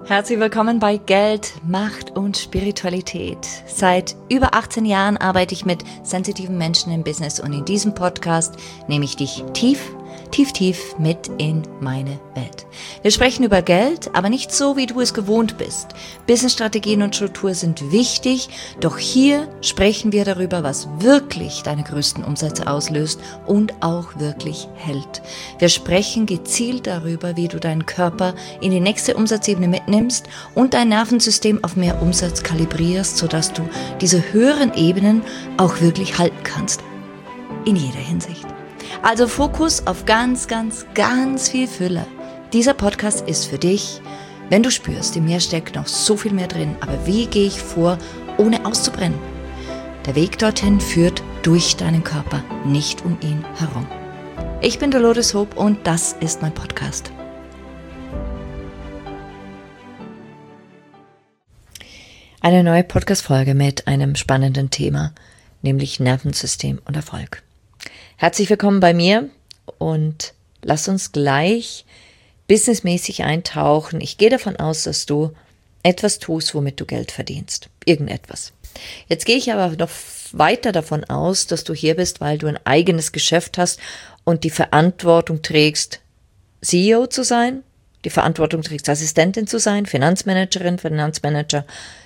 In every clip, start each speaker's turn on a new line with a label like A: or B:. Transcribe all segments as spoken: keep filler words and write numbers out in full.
A: Herzlich willkommen bei Geld, Macht und Spiritualität. Seit über achtzehn Jahren arbeite ich mit sensitiven Menschen im Business und in diesem Podcast nehme ich dich tief, tief, tief mit in meine Welt. Wir sprechen über Geld, aber nicht so, wie du es gewohnt bist. Businessstrategien und Struktur sind wichtig, doch hier sprechen wir darüber, was wirklich deine größten Umsätze auslöst und auch wirklich hält. Wir sprechen gezielt darüber, wie du deinen Körper in die nächste Umsatzebene mitnimmst und dein Nervensystem auf mehr Umsatz kalibrierst, sodass du diese höheren Ebenen auch wirklich halten kannst. In jeder Hinsicht. Also Fokus auf ganz, ganz, ganz viel Fülle. Dieser Podcast ist für dich, wenn du spürst, in mir steckt noch so viel mehr drin, aber wie gehe ich vor, ohne auszubrennen? Der Weg dorthin führt durch deinen Körper, nicht um ihn herum. Ich bin Dolores Hope und das ist mein Podcast. Eine neue Podcast-Folge mit einem spannenden Thema, nämlich Nervensystem und Erfolg. Herzlich willkommen bei mir und lass uns gleich businessmäßig eintauchen. Ich gehe davon aus, dass du etwas tust, womit du Geld verdienst. Irgendetwas. Jetzt gehe ich aber noch weiter davon aus, dass du hier bist, weil du ein eigenes Geschäft hast und die Verantwortung trägst, C E O zu sein, die Verantwortung trägst, Assistentin zu sein, Finanzmanagerin, Finanzmanager,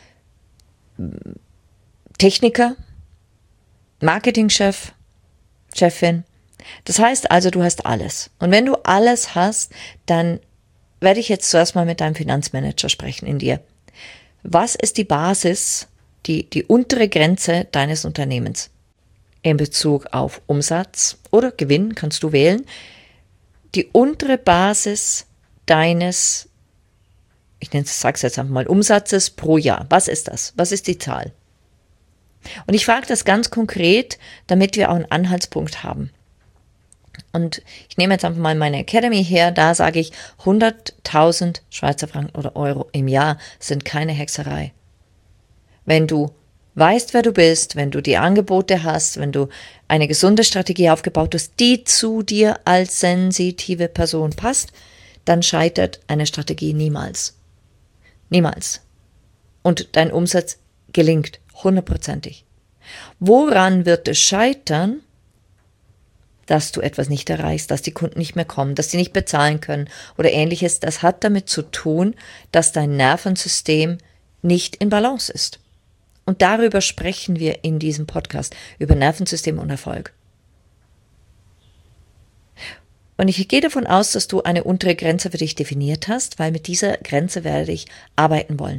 A: Techniker, Marketingchef, Chefin. Das heißt also, du hast alles. Und wenn du alles hast, dann werde ich jetzt zuerst mal mit deinem Finanzmanager sprechen in dir. Was ist die Basis, die, die untere Grenze deines Unternehmens? In Bezug auf Umsatz oder Gewinn kannst du wählen. Die untere Basis deines, ich nenne es, sag's jetzt einfach mal, Umsatzes pro Jahr. Was ist das? Was ist die Zahl? Und ich frage das ganz konkret, damit wir auch einen Anhaltspunkt haben. Und ich nehme jetzt einfach mal meine Academy her, da sage ich, hunderttausend Schweizer Franken oder Euro im Jahr sind keine Hexerei. Wenn du weißt, wer du bist, wenn du die Angebote hast, wenn du eine gesunde Strategie aufgebaut hast, die zu dir als sensitive Person passt, dann scheitert eine Strategie niemals. Niemals. Und dein Umsatz gelingt hundertprozentig. Woran wird es scheitern, dass du etwas nicht erreichst, dass die Kunden nicht mehr kommen, dass sie nicht bezahlen können oder ähnliches? Das hat damit zu tun, dass dein Nervensystem nicht in Balance ist. Und darüber sprechen wir in diesem Podcast, über Nervensystem und Erfolg. Und ich gehe davon aus, dass du eine untere Grenze für dich definiert hast, weil mit dieser Grenze werde ich arbeiten wollen.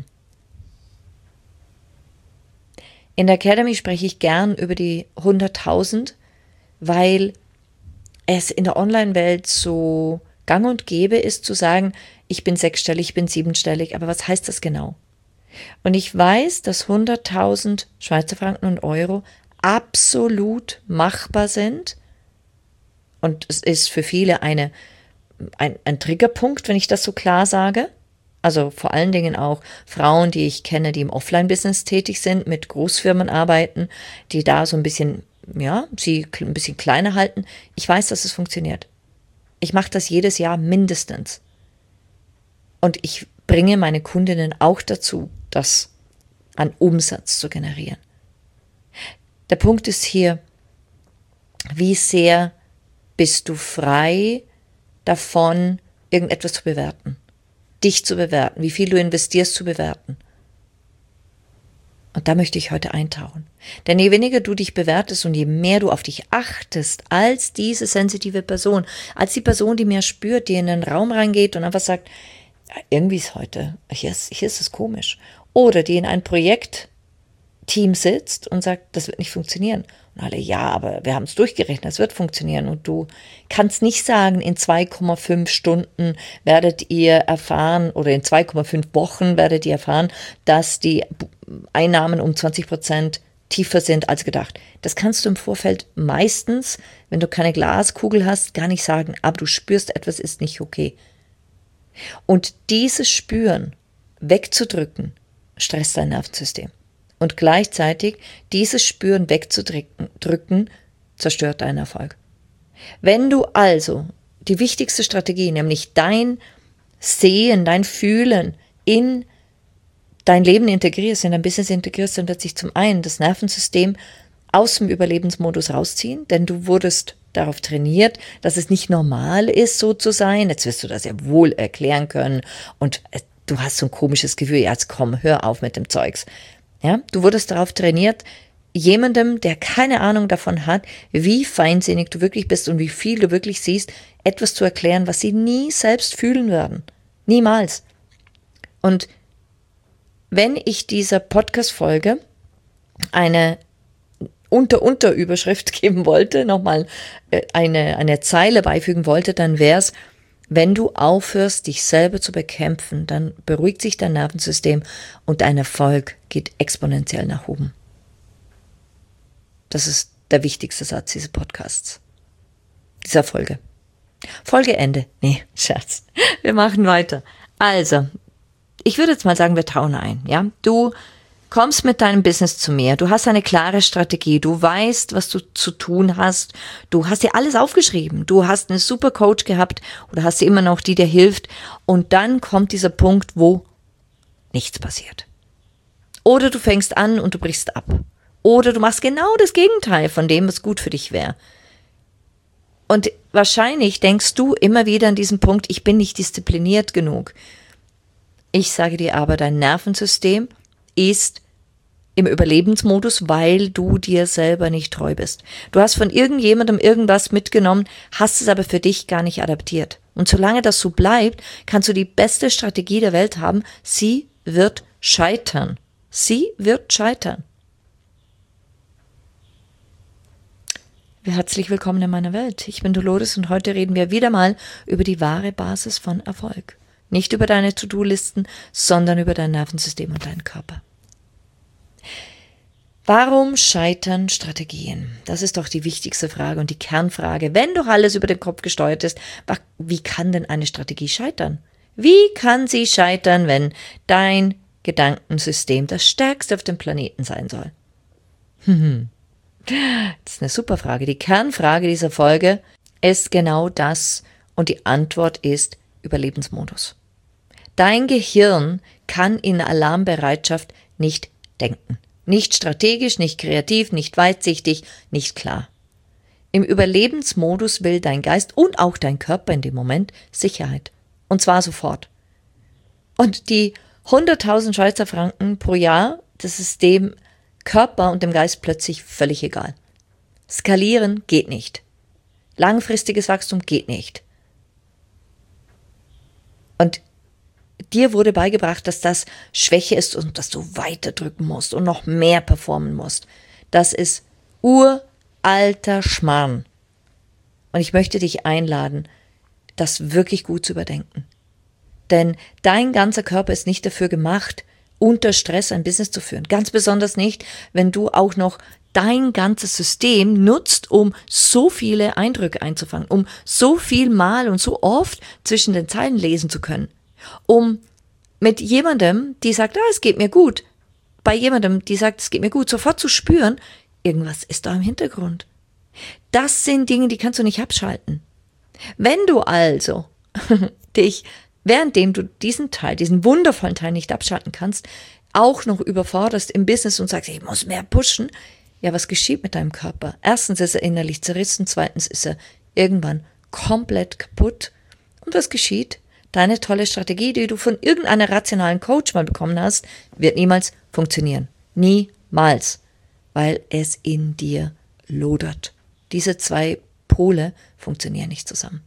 A: In der Academy spreche ich gern über die hunderttausend, weil es in der Online-Welt so gang und gäbe ist, zu sagen, ich bin sechsstellig, ich bin siebenstellig, aber was heißt das genau? Und ich weiß, dass hunderttausend Schweizer Franken und Euro absolut machbar sind. Und es ist für viele eine, ein, ein Triggerpunkt, wenn ich das so klar sage. Also vor allen Dingen auch Frauen, die ich kenne, die im Offline-Business tätig sind, mit Großfirmen arbeiten, die da so ein bisschen, ja, sie ein bisschen kleiner halten. Ich weiß, dass es funktioniert. Ich mache das jedes Jahr mindestens. Und ich bringe meine Kundinnen auch dazu, das an Umsatz zu generieren. Der Punkt ist hier, wie sehr bist du frei davon, irgendetwas zu bewerten? Dich zu bewerten, wie viel du investierst zu bewerten. Und da möchte ich heute eintauchen. Denn je weniger du dich bewertest und je mehr du auf dich achtest als diese sensitive Person, als die Person, die mehr spürt, die in den Raum reingeht und einfach sagt, irgendwie ist heute, hier ist, hier ist es komisch. Oder die in ein Projektteam sitzt und sagt, das wird nicht funktionieren. Und alle, ja, aber wir haben es durchgerechnet, es wird funktionieren. Und du kannst nicht sagen, in zwei Komma fünf Stunden werdet ihr erfahren oder in zwei Komma fünf Wochen werdet ihr erfahren, dass die Einnahmen um zwanzig Prozent tiefer sind als gedacht. Das kannst du im Vorfeld meistens, wenn du keine Glaskugel hast, gar nicht sagen, aber du spürst, etwas ist nicht okay. Und dieses Spüren wegzudrücken, stresst dein Nervensystem. Und gleichzeitig dieses Spüren wegzudrücken, zerstört deinen Erfolg. Wenn du also die wichtigste Strategie, nämlich dein Sehen, dein Fühlen in dein Leben integrierst, in dein Business integrierst, dann wird sich zum einen das Nervensystem aus dem Überlebensmodus rausziehen, denn du wurdest darauf trainiert, dass es nicht normal ist, so zu sein. Jetzt wirst du das ja wohl erklären können und du hast so ein komisches Gefühl, ja, jetzt komm, hör auf mit dem Zeugs. Ja, du wurdest darauf trainiert, jemandem, der keine Ahnung davon hat, wie feinsinnig du wirklich bist und wie viel du wirklich siehst, etwas zu erklären, was sie nie selbst fühlen werden. Niemals. Und wenn ich dieser Podcast-Folge eine Unter-Unter-Überschrift geben wollte, nochmal eine, eine Zeile beifügen wollte, dann wäre es, wenn du aufhörst, dich selber zu bekämpfen, dann beruhigt sich dein Nervensystem und dein Erfolg geht exponentiell nach oben. Das ist der wichtigste Satz dieses Podcasts, dieser Folge. Folge Ende. Nee, Scherz. Wir machen weiter. Also, ich würde jetzt mal sagen, wir tauen ein, ja? Du kommst mit deinem Business zu mir, du hast eine klare Strategie, du weißt, was du zu tun hast, du hast dir alles aufgeschrieben, du hast eine super Coach gehabt oder hast sie immer noch, die dir hilft und dann kommt dieser Punkt, wo nichts passiert. Oder du fängst an und du brichst ab. Oder du machst genau das Gegenteil von dem, was gut für dich wäre. Und wahrscheinlich denkst du immer wieder an diesen Punkt, ich bin nicht diszipliniert genug. Ich sage dir aber, dein Nervensystem ist im Überlebensmodus, weil du dir selber nicht treu bist. Du hast von irgendjemandem irgendwas mitgenommen, hast es aber für dich gar nicht adaptiert. Und solange das so bleibt, kannst du die beste Strategie der Welt haben. Sie wird scheitern. Sie wird scheitern. Herzlich willkommen in meiner Welt. Ich bin Dolores und heute reden wir wieder mal über die wahre Basis von Erfolg. Nicht über deine To-Do-Listen, sondern über dein Nervensystem und deinen Körper. Warum scheitern Strategien? Das ist doch die wichtigste Frage und die Kernfrage. Wenn doch alles über den Kopf gesteuert ist, wie kann denn eine Strategie scheitern? Wie kann sie scheitern, wenn dein Gedankensystem das stärkste auf dem Planeten sein soll? Hm. Das ist eine super Frage. Die Kernfrage dieser Folge ist genau das und die Antwort ist Überlebensmodus. Dein Gehirn kann in Alarmbereitschaft nicht denken. Nicht strategisch, nicht kreativ, nicht weitsichtig, nicht klar. Im Überlebensmodus will dein Geist und auch dein Körper in dem Moment Sicherheit. Und zwar sofort. Und die hunderttausend Schweizer Franken pro Jahr, das ist dem Körper und dem Geist plötzlich völlig egal. Skalieren geht nicht. Langfristiges Wachstum geht nicht. Und dir wurde beigebracht, dass das Schwäche ist und dass du weiter drücken musst und noch mehr performen musst. Das ist uralter Schmarrn. Und ich möchte dich einladen, das wirklich gut zu überdenken. Denn dein ganzer Körper ist nicht dafür gemacht, unter Stress ein Business zu führen. Ganz besonders nicht, wenn du auch noch dein ganzes System nutzt, um so viele Eindrücke einzufangen, um so viel Mal und so oft zwischen den Zeilen lesen zu können. Um mit jemandem, die sagt, ah, es geht mir gut, bei jemandem, die sagt, es geht mir gut, sofort zu spüren, irgendwas ist da im Hintergrund. Das sind Dinge, die kannst du nicht abschalten. Wenn du also dich, währenddem du diesen Teil, diesen wundervollen Teil nicht abschalten kannst, auch noch überforderst im Business und sagst, ich muss mehr pushen, ja, was geschieht mit deinem Körper? Erstens ist er innerlich zerrissen, zweitens ist er irgendwann komplett kaputt. Und was geschieht? Deine tolle Strategie, die du von irgendeiner rationalen Coach mal bekommen hast, wird niemals funktionieren. Niemals. Weil es in dir lodert. Diese zwei Pole funktionieren nicht zusammen.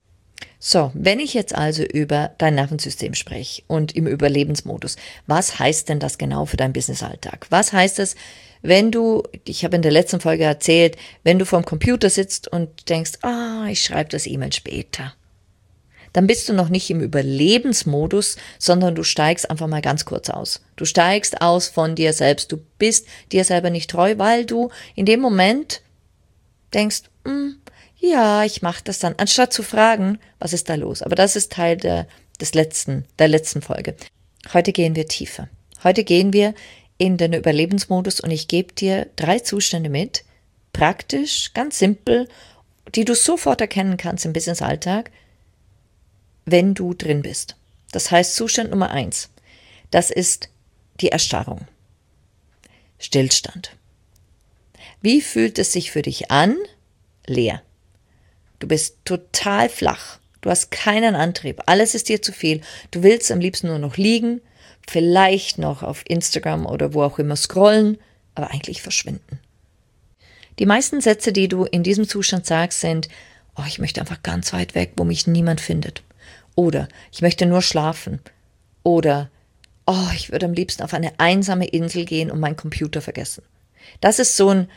A: So, wenn ich jetzt also über dein Nervensystem spreche und im Überlebensmodus, was heißt denn das genau für deinen Businessalltag? Was heißt es, wenn du, ich habe in der letzten Folge erzählt, wenn du vorm Computer sitzt und denkst, ah, ich schreibe das E-Mail später, dann bist du noch nicht im Überlebensmodus, sondern du steigst einfach mal ganz kurz aus. Du steigst aus von dir selbst. Du bist dir selber nicht treu, weil du in dem Moment denkst, hm, ja, ich mache das dann, anstatt zu fragen, was ist da los? Aber das ist Teil der, des letzten, der letzten Folge. Heute gehen wir tiefer. Heute gehen wir in den Überlebensmodus und ich gebe dir drei Zustände mit, praktisch, ganz simpel, die du sofort erkennen kannst im Businessalltag, wenn du drin bist. Das heißt Zustand Nummer eins. Das ist die Erstarrung. Stillstand. Wie fühlt es sich für dich an? Leer. Du bist total flach. Du hast keinen Antrieb. Alles ist dir zu viel. Du willst am liebsten nur noch liegen, vielleicht noch auf Instagram oder wo auch immer scrollen, aber eigentlich verschwinden. Die meisten Sätze, die du in diesem Zustand sagst, sind, oh, ich möchte einfach ganz weit weg, wo mich niemand findet. Oder ich möchte nur schlafen. Oder oh, ich würde am liebsten auf eine einsame Insel gehen und meinen Computer vergessen. Das ist so ein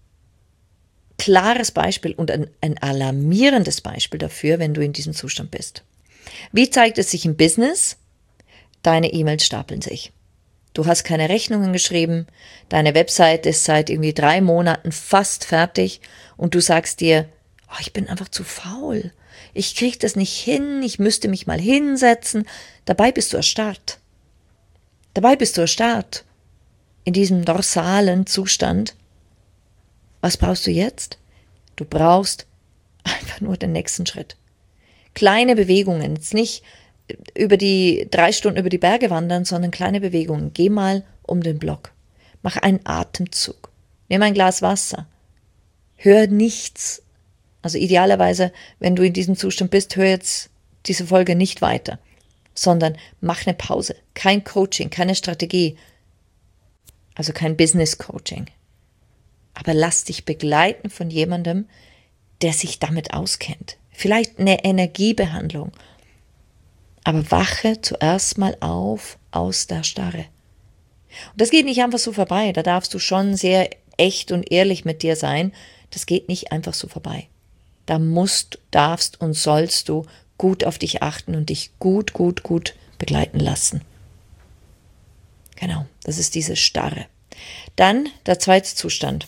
A: klares Beispiel und ein, ein alarmierendes Beispiel dafür, wenn du in diesem Zustand bist. Wie zeigt es sich im Business? Deine E-Mails stapeln sich. Du hast keine Rechnungen geschrieben, deine Website ist seit irgendwie drei Monaten fast fertig und du sagst dir, oh, ich bin einfach zu faul. Ich kriege das nicht hin, ich müsste mich mal hinsetzen. Dabei bist du erstarrt. Dabei bist du erstarrt. In diesem dorsalen Zustand. Was brauchst du jetzt? Du brauchst einfach nur den nächsten Schritt. Kleine Bewegungen, jetzt nicht über die drei Stunden über die Berge wandern, sondern kleine Bewegungen. Geh mal um den Block. Mach einen Atemzug. Nimm ein Glas Wasser. Hör nichts. Also idealerweise, wenn du in diesem Zustand bist, hör jetzt diese Folge nicht weiter, sondern mach eine Pause. Kein Coaching, keine Strategie. Also kein Business Coaching. Aber lass dich begleiten von jemandem, der sich damit auskennt. Vielleicht eine Energiebehandlung. Aber wache zuerst mal auf aus der Starre. Und das geht nicht einfach so vorbei. Da darfst du schon sehr echt und ehrlich mit dir sein. Das geht nicht einfach so vorbei. Da musst, darfst und sollst du gut auf dich achten und dich gut, gut, gut begleiten lassen. Genau, das ist diese Starre. Dann der zweite Zustand.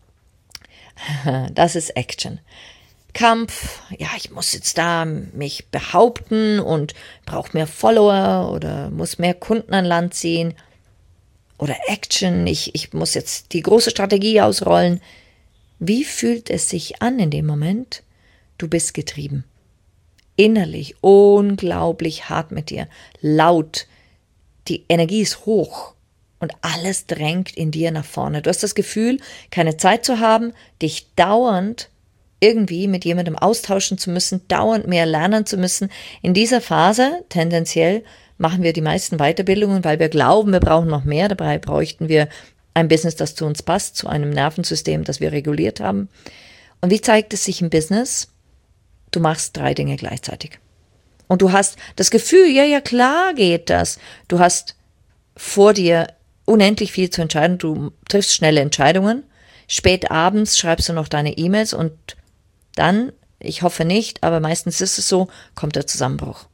A: Das ist Action. Kampf, ja, ich muss jetzt da mich behaupten und brauche mehr Follower oder muss mehr Kunden an Land ziehen. Oder Action, ich, ich muss jetzt die große Strategie ausrollen. Wie fühlt es sich an in dem Moment? Du bist getrieben. Innerlich unglaublich hart mit dir, laut. Die Energie ist hoch. Und alles drängt in dir nach vorne. Du hast das Gefühl, keine Zeit zu haben, dich dauernd irgendwie mit jemandem austauschen zu müssen, dauernd mehr lernen zu müssen. In dieser Phase, tendenziell, machen wir die meisten Weiterbildungen, weil wir glauben, wir brauchen noch mehr. Dabei bräuchten wir ein Business, das zu uns passt, zu einem Nervensystem, das wir reguliert haben. Und wie zeigt es sich im Business? Du machst drei Dinge gleichzeitig. Und du hast das Gefühl, ja, ja, klar geht das. Du hast vor dir unendlich viel zu entscheiden. Du triffst schnelle Entscheidungen. Spät abends schreibst du noch deine E-Mails und dann, ich hoffe nicht, aber meistens ist es so, kommt der Zusammenbruch.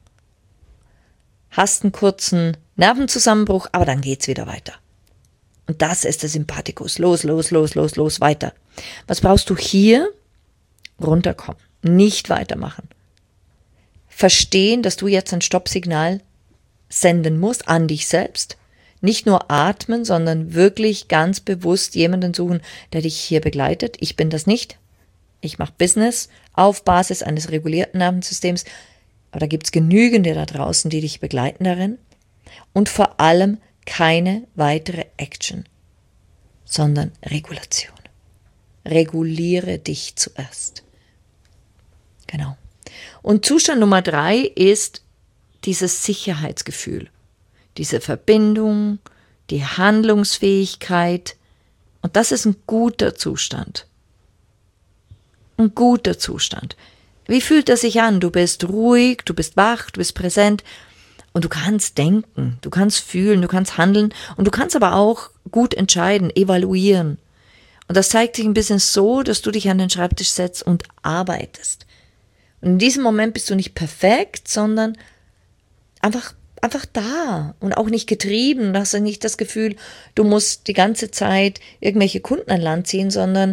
A: Hast einen kurzen Nervenzusammenbruch, aber dann geht's wieder weiter. Und das ist der Sympathikus. Los, los, los, los, los, weiter. Was brauchst du hier? Runterkommen. Nicht weitermachen. Verstehen, dass du jetzt ein Stoppsignal senden musst an dich selbst. Nicht nur atmen, sondern wirklich ganz bewusst jemanden suchen, der dich hier begleitet. Ich bin das nicht. Ich mache Business auf Basis eines regulierten Nervensystems. Aber da gibt es genügende da draußen, die dich begleiten darin. Und vor allem keine weitere Action, sondern Regulation. Reguliere dich zuerst. Genau. Und Zustand Nummer drei ist dieses Sicherheitsgefühl. Diese Verbindung, die Handlungsfähigkeit. Und das ist ein guter Zustand. Ein guter Zustand. Wie fühlt er sich an? Du bist ruhig, du bist wach, du bist präsent und du kannst denken, du kannst fühlen, du kannst handeln und du kannst aber auch gut entscheiden, evaluieren. Und das zeigt sich ein bisschen so, dass du dich an den Schreibtisch setzt und arbeitest. Und in diesem Moment bist du nicht perfekt, sondern einfach Einfach da und auch nicht getrieben. Du hast ja nicht das Gefühl, du musst die ganze Zeit irgendwelche Kunden an Land ziehen, sondern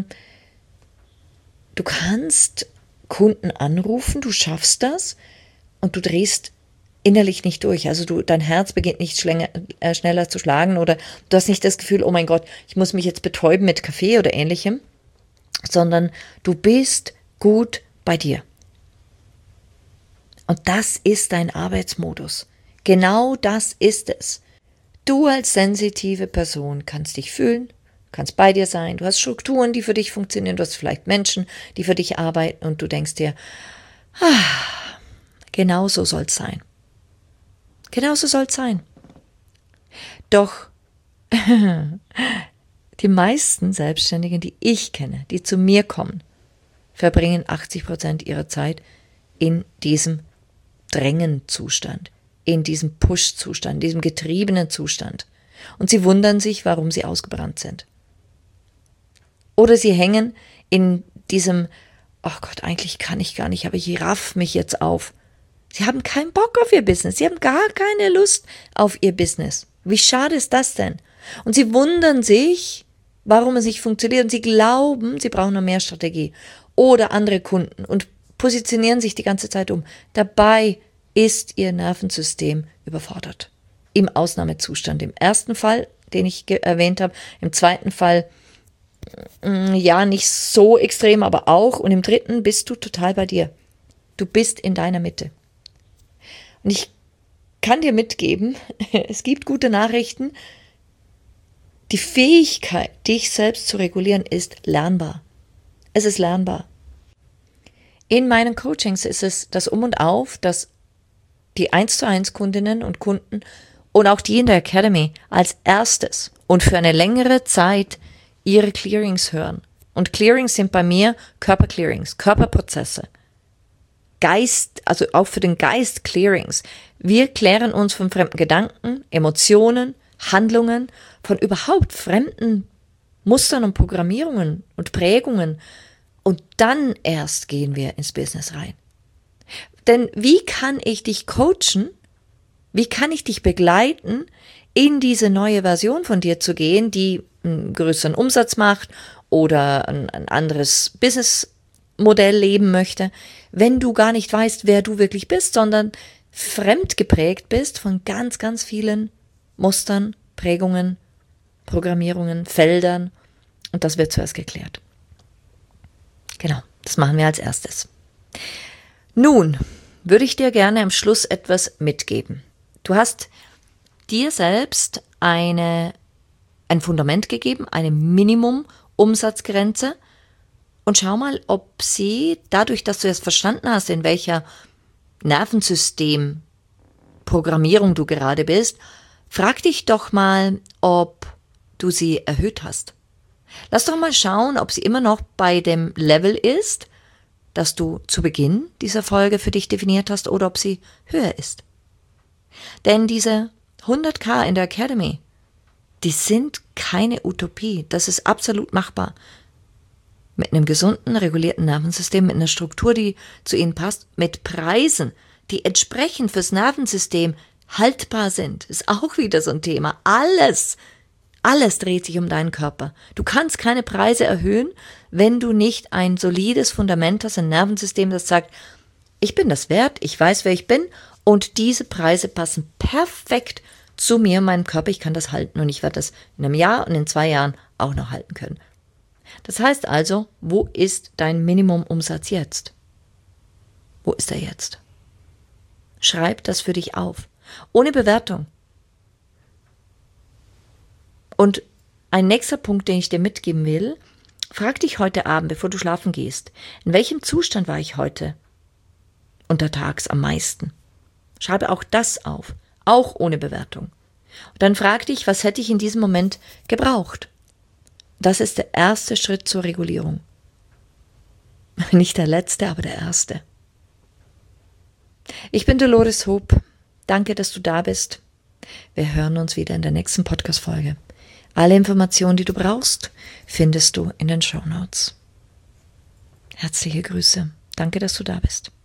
A: du kannst Kunden anrufen, du schaffst das und du drehst innerlich nicht durch. Also du, dein Herz beginnt nicht schlänger, äh, schneller zu schlagen oder du hast nicht das Gefühl, oh mein Gott, ich muss mich jetzt betäuben mit Kaffee oder ähnlichem, sondern du bist gut bei dir. Und das ist dein Arbeitsmodus. Genau das ist es. Du als sensitive Person kannst dich fühlen, kannst bei dir sein, du hast Strukturen, die für dich funktionieren, du hast vielleicht Menschen, die für dich arbeiten und du denkst dir, ah, genau so soll es sein. Genau so soll es sein. Doch die meisten Selbstständigen, die ich kenne, die zu mir kommen, verbringen achtzig Prozent ihrer Zeit in diesem Drängenzustand, in diesem Push-Zustand, in diesem getriebenen Zustand. Und sie wundern sich, warum sie ausgebrannt sind. Oder sie hängen in diesem, ach Gott, eigentlich kann ich gar nicht, aber ich raff mich jetzt auf. Sie haben keinen Bock auf ihr Business, sie haben gar keine Lust auf ihr Business. Wie schade ist das denn? Und sie wundern sich, warum es nicht funktioniert und sie glauben, sie brauchen noch mehr Strategie oder andere Kunden und positionieren sich die ganze Zeit um. Dabei ist ihr Nervensystem überfordert. Im Ausnahmezustand. Im ersten Fall, den ich ge- erwähnt habe, im zweiten Fall, mh, ja, nicht so extrem, aber auch. Und im dritten bist du total bei dir. Du bist in deiner Mitte. Und ich kann dir mitgeben, es gibt gute Nachrichten. Die Fähigkeit, dich selbst zu regulieren, ist lernbar. Es ist lernbar. In meinen Coachings ist es das Um und Auf, dass die eins zu eins Kundinnen und Kunden und auch die in der Academy als erstes und für eine längere Zeit ihre Clearings hören. Und Clearings sind bei mir Körperclearings, Körperprozesse. Geist, also auch für den Geist Clearings. Wir klären uns von fremden Gedanken, Emotionen, Handlungen, von überhaupt fremden Mustern und Programmierungen und Prägungen. Und dann erst gehen wir ins Business rein. Denn wie kann ich dich coachen? Wie kann ich dich begleiten, in diese neue Version von dir zu gehen, die einen größeren Umsatz macht oder ein, ein anderes Businessmodell leben möchte, wenn du gar nicht weißt, wer du wirklich bist, sondern fremd geprägt bist von ganz, ganz vielen Mustern, Prägungen, Programmierungen, Feldern. Und das wird zuerst geklärt. Genau, das machen wir als erstes. Nun würde ich dir gerne am Schluss etwas mitgeben. Du hast dir selbst eine, ein Fundament gegeben, eine Minimum-Umsatzgrenze und schau mal, ob sie, dadurch, dass du jetzt verstanden hast, in welcher Nervensystem-Programmierung du gerade bist, frag dich doch mal, ob du sie erhöht hast. Lass doch mal schauen, ob sie immer noch bei dem Level ist, das du zu Beginn dieser Folge für dich definiert hast, oder ob sie höher ist. Denn diese hunderttausend in der Academy, die sind keine Utopie. Das ist absolut machbar. Mit einem gesunden, regulierten Nervensystem, mit einer Struktur, die zu ihnen passt, mit Preisen, die entsprechend fürs Nervensystem haltbar sind, ist auch wieder so ein Thema. Alles, alles dreht sich um deinen Körper. Du kannst keine Preise erhöhen, wenn du nicht ein solides Fundament hast, ein Nervensystem, das sagt, ich bin das wert, ich weiß, wer ich bin und diese Preise passen perfekt zu mir, meinem Körper, ich kann das halten und ich werde das in einem Jahr und in zwei Jahren auch noch halten können. Das heißt also, wo ist dein Minimumumsatz jetzt? Wo ist er jetzt? Schreib das für dich auf, ohne Bewertung. Und ein nächster Punkt, den ich dir mitgeben will, frag dich heute Abend, bevor du schlafen gehst, in welchem Zustand war ich heute untertags am meisten? Schreibe auch das auf, auch ohne Bewertung. Und dann frag dich, was hätte ich in diesem Moment gebraucht? Das ist der erste Schritt zur Regulierung. Nicht der letzte, aber der erste. Ich bin Dolores Hoop. Danke, dass du da bist. Wir hören uns wieder in der nächsten Podcast-Folge. Alle Informationen, die du brauchst, findest du in den Shownotes. Herzliche Grüße. Danke, dass du da bist.